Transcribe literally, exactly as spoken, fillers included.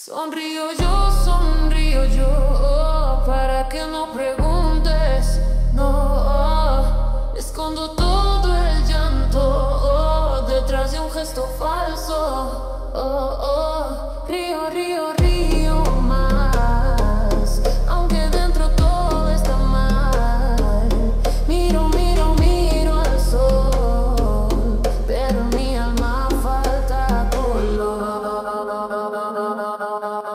Sonrío yo, sonrío yo, para que no preguntes, no, escondo todo el llanto detrás de un gesto falso. Oh, oh, río, río, río más, aunque dentro todo está mal. Miro, miro, miro al sol, pero en mi alma falta color.